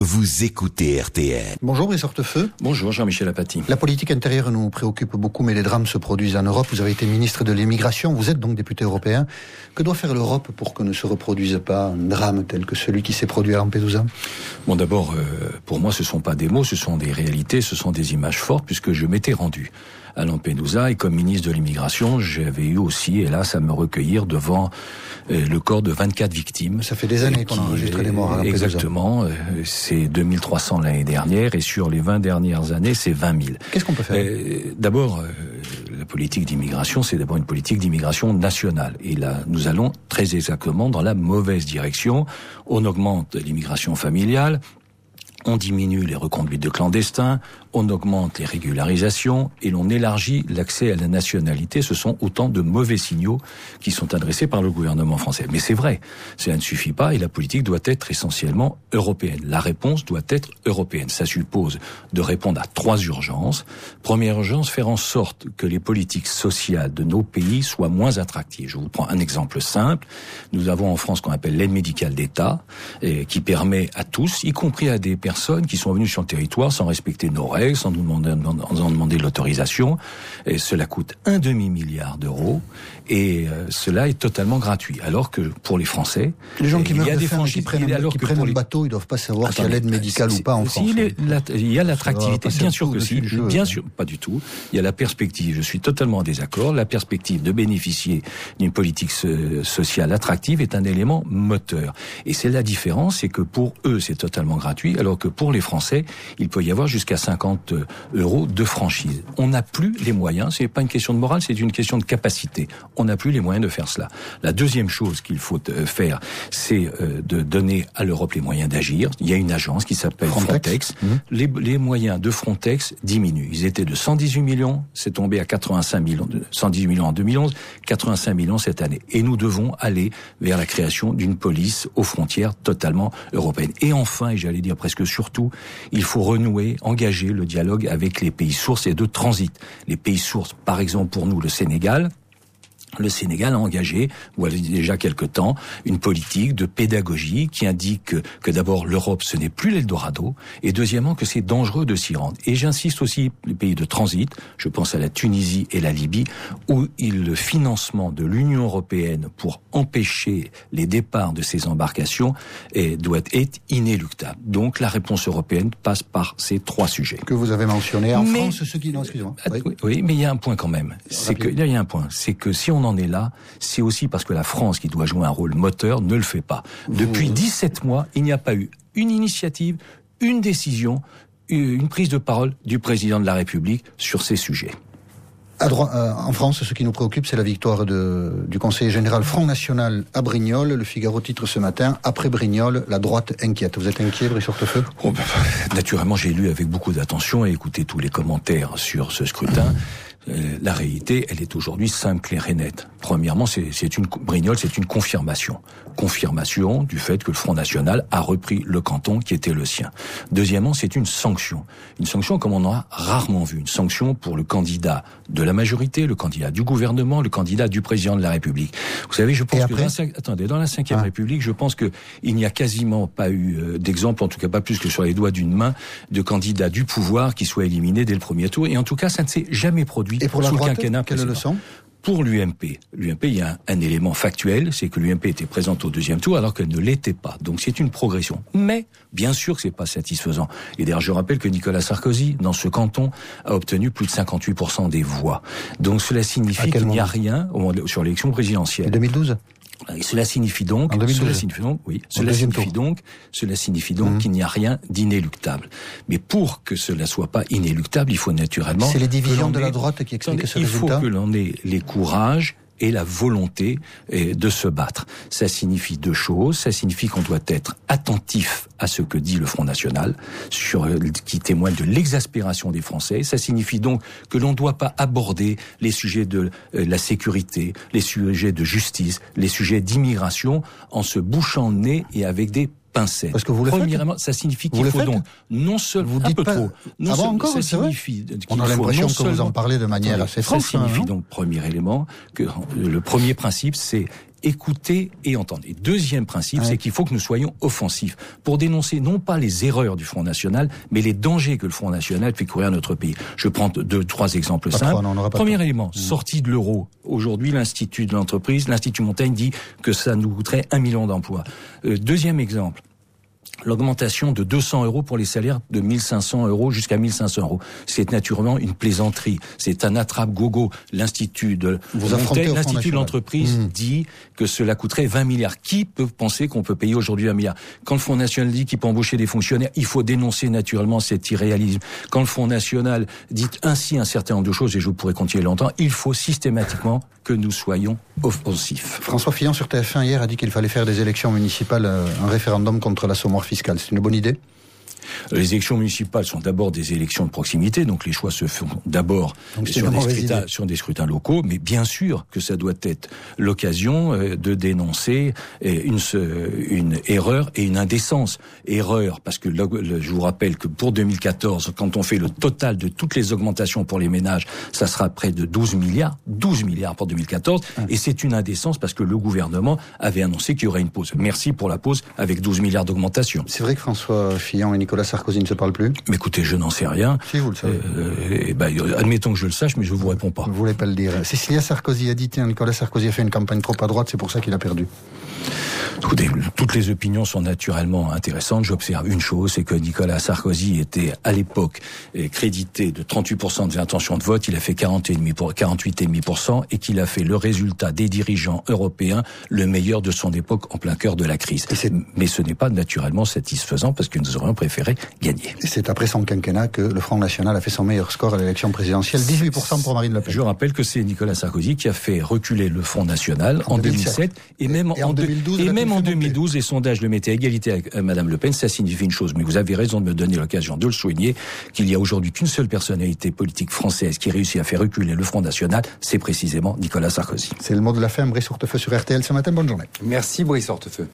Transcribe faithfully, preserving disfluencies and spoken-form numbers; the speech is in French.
Vous écoutez R T L. Bonjour Brice Hortefeux. Bonjour Jean-Michel Apathy. La politique intérieure nous préoccupe beaucoup, mais les drames se produisent en Europe. Vous avez été ministre de l'immigration, vous êtes donc député européen. Que doit faire l'Europe pour que ne se reproduise pas un drame tel que celui qui s'est produit à Lampedusa ? Bon, d'abord, euh, pour moi, ce ne sont pas des mots, ce sont des réalités, ce sont des images fortes, puisque je m'étais rendu à Lampedusa et comme ministre de l'immigration, j'avais eu aussi, hélas, à me recueillir devant euh, le corps de vingt-quatre victimes. Ça fait des années qu'on a enregistré des morts à Lampedusa. Exactement, euh, c'est deux mille trois cents l'année dernière et sur les vingt dernières années, c'est vingt mille. Qu'est-ce qu'on peut faire ? euh, D'abord, euh, la politique d'immigration, c'est d'abord une politique d'immigration nationale. Et là, nous allons très exactement dans la mauvaise direction. On augmente l'immigration familiale, on diminue les reconduites de clandestins, on augmente les régularisations et l'on élargit l'accès à la nationalité. Ce sont autant de mauvais signaux qui sont adressés par le gouvernement français. Mais c'est vrai, cela ne suffit pas et la politique doit être essentiellement européenne. La réponse doit être européenne. Ça suppose de répondre à trois urgences. Première urgence, faire en sorte que les politiques sociales de nos pays soient moins attractives. Je vous prends un exemple simple. Nous avons en France ce qu'on appelle l'aide médicale d'État, et qui permet à tous, y compris à des personnes qui sont venues sur le territoire sans respecter nos règles, sans nous demander, sans demander l'autorisation. Et cela coûte un demi-milliard d'euros et euh, cela est totalement gratuit. Alors que pour les Français, les gens qui il y a meurent de des faim, qui prennent, un, qui prennent les... un bateau, ils doivent pas savoir s'il y a l'aide médicale ou pas en France. Il, est, la, il y a l'attractivité, bien sûr que si, jeu, bien sûr, pas du tout. Il y a la perspective, je suis totalement en désaccord, la perspective de bénéficier d'une politique so- sociale attractive est un élément moteur. Et c'est la différence, c'est que pour eux, c'est totalement gratuit, alors que pour les Français, il peut y avoir jusqu'à cinquante euros de franchise. On n'a plus les moyens, c'est pas une question de morale, c'est une question de capacité. On n'a plus les moyens de faire cela. La deuxième chose qu'il faut faire, c'est de donner à l'Europe les moyens d'agir. Il y a une agence qui s'appelle Frontex. Frontex. Mmh. Les, les moyens de Frontex diminuent. Ils étaient de cent dix-huit millions, c'est tombé à quatre-vingt-cinq millions, cent dix-huit millions en deux mille onze, quatre-vingt-cinq millions cette année. Et nous devons aller vers la création d'une police aux frontières totalement européenne. Et enfin, et j'allais dire presque surtout, il faut renouer, engager le dialogue avec les pays sources et de transit. Les pays sources, par exemple pour nous, le Sénégal, le Sénégal a engagé, voilà déjà quelque temps, une politique de pédagogie qui indique que, que d'abord l'Europe ce n'est plus l'Eldorado et deuxièmement que c'est dangereux de s'y rendre. Et j'insiste aussi les pays de transit, je pense à la Tunisie et la Libye, où il, le financement de l'Union européenne pour empêcher les départs de ces embarcations est, doit être inéluctable. Donc la réponse européenne passe par ces trois sujets. Que vous avez mentionné en mais, France, ceux qui... Non, excusez-moi. Oui. oui, oui, mais il y a un point quand même. C'est que, il y a un point, c'est que si on en est là, c'est aussi parce que la France, qui doit jouer un rôle moteur, ne le fait pas. Depuis mmh. dix-sept mois, il n'y a pas eu une initiative, une décision, une prise de parole du président de la République sur ces sujets. À droite, euh, en France, ce qui nous préoccupe, c'est la victoire de, du conseiller général Front National à Brignoles. Le Figaro titre ce matin, après Brignoles, la droite inquiète. Vous êtes inquiet, Brice Hortefeux ? oh, ben, Naturellement, j'ai lu avec beaucoup d'attention et écouté tous les commentaires sur ce scrutin. Euh, la réalité, elle est aujourd'hui simple, claire et nette. Premièrement, c'est, c'est une Brignoles, c'est une confirmation, confirmation du fait que le Front National a repris le canton qui était le sien. Deuxièmement, c'est une sanction, une sanction comme on en a rarement vu, une sanction pour le candidat de la majorité, le candidat du gouvernement, le candidat du président de la République. Vous savez, je pense que dans la, attendez, dans la cinquième ah. République, je pense que il n'y a quasiment pas eu euh, d'exemple, en tout cas pas plus que sur les doigts d'une main, de candidats du pouvoir qui soient éliminés dès le premier tour. Et en tout cas, ça ne s'est jamais produit. Et pour la droite, quelle leçon ? Pour l'U M P, l'U M P, il y a un, un élément factuel, c'est que l'U M P était présente au deuxième tour alors qu'elle ne l'était pas. Donc c'est une progression. Mais, bien sûr que c'est pas satisfaisant. Et d'ailleurs, je rappelle que Nicolas Sarkozy, dans ce canton, a obtenu plus de cinquante-huit pour cent des voix. Donc cela signifie qu'il n'y a rien au, sur l'élection présidentielle. En deux mille douze ? Et cela signifie donc, cela signifie donc, oui, cela signifie donc, cela signifie donc mmh. qu'il n'y a rien d'inéluctable. Mais pour que cela soit pas inéluctable, il faut naturellement. C'est les divisions de la droite qui expliquent ce il résultat. Il faut que l'on ait les courages et la volonté de se battre. Ça signifie deux choses. Ça signifie qu'on doit être attentif à ce que dit le Front National, sur, qui témoigne de l'exaspération des Français. Ça signifie donc que l'on ne doit pas aborder les sujets de la sécurité, les sujets de justice, les sujets d'immigration en se bouchant le nez et avec des pincettes. Parce que vous le Premièrement, faites. Ça signifie qu'il faut donc non seulement vous dites un peu pas... trop. Non ah bon, seul, encore, ça c'est signifie vrai qu'il On a faut l'impression non que seulement, vous en parlez de manière attendez, assez franche. Ça signifie hein, donc premier élément que le premier principe, c'est écouter et entendre. Et deuxième principe, ouais. c'est qu'il faut que nous soyons offensifs pour dénoncer non pas les erreurs du Front National, mais les dangers que le Front National fait courir à notre pays. Je prends deux, trois exemples pas simples. Trois, non, Premier élément, mmh. sortie de l'euro. Aujourd'hui, l'Institut de l'entreprise, l'Institut Montaigne dit que ça nous coûterait un million d'emplois. Euh, deuxième exemple. L'augmentation de deux cents euros pour les salaires de mille cinq cents euros jusqu'à mille cinq cents euros. C'est naturellement une plaisanterie. C'est un attrape-gogo. L'Institut de, Montaigne, l'Institut de l'entreprise mmh. dit que cela coûterait vingt milliards. Qui peut penser qu'on peut payer aujourd'hui un milliard? Quand le Front National dit qu'il peut embaucher des fonctionnaires, il faut dénoncer naturellement cet irréalisme. Quand le Front National dit ainsi un certain nombre de choses, et je pourrais continuer longtemps, il faut systématiquement que nous soyons offensifs. François Fillon sur T F un hier a dit qu'il fallait faire des élections municipales, un référendum contre l'assommoir fiscal. C'est une bonne idée ? Les élections municipales sont d'abord des élections de proximité, donc les choix se font d'abord sur des, scrutins, sur des scrutins locaux, mais bien sûr que ça doit être l'occasion de dénoncer une, une erreur et une indécence. Erreur, parce que le, le, je vous rappelle que pour deux mille quatorze, quand on fait le total de toutes les augmentations pour les ménages, ça sera près de douze milliards, douze milliards pour deux mille quatorze, hum. et c'est une indécence parce que le gouvernement avait annoncé qu'il y aurait une pause. Merci pour la pause avec douze milliards d'augmentation. C'est vrai que François Fillon et Nicolas Sarkozy ne se parlent plus? Mais écoutez, je n'en sais rien. Si, vous le savez. Euh, et ben, admettons que je le sache, mais je ne vous réponds pas. Vous ne voulez pas le dire. Cécilia Sarkozy a dit, tiens, Nicolas Sarkozy a fait une campagne trop à droite, c'est pour ça qu'il a perdu. Écoutez, toutes les opinions sont naturellement intéressantes. J'observe une chose, c'est que Nicolas Sarkozy était à l'époque crédité de trente-huit pour cent des intentions de vote. Il a fait quarante virgule cinq pour cent, quarante-huit virgule cinq pour cent et qu'il a fait le résultat des dirigeants européens le meilleur de son époque en plein cœur de la crise. Mais ce n'est pas naturellement satisfaisant parce que nous aurions préféré gagner. Et c'est après son quinquennat que le Front National a fait son meilleur score à l'élection présidentielle, dix-huit pour cent pour Marine Le Pen. Je rappelle que c'est Nicolas Sarkozy qui a fait reculer le Front National en, en deux mille sept et même et en, en deux mille douze. Et même en deux mille douze, les sondages le mettaient à égalité avec euh, Madame Le Pen. Ça signifie une chose, mais vous avez raison de me donner l'occasion de le souligner, qu'il y a aujourd'hui qu'une seule personnalité politique française qui réussit à faire reculer le Front National, c'est précisément Nicolas Sarkozy. C'est le mot de la fin. Brice Hortefeux sur R T L ce matin. Bonne journée. Merci Brice Hortefeux.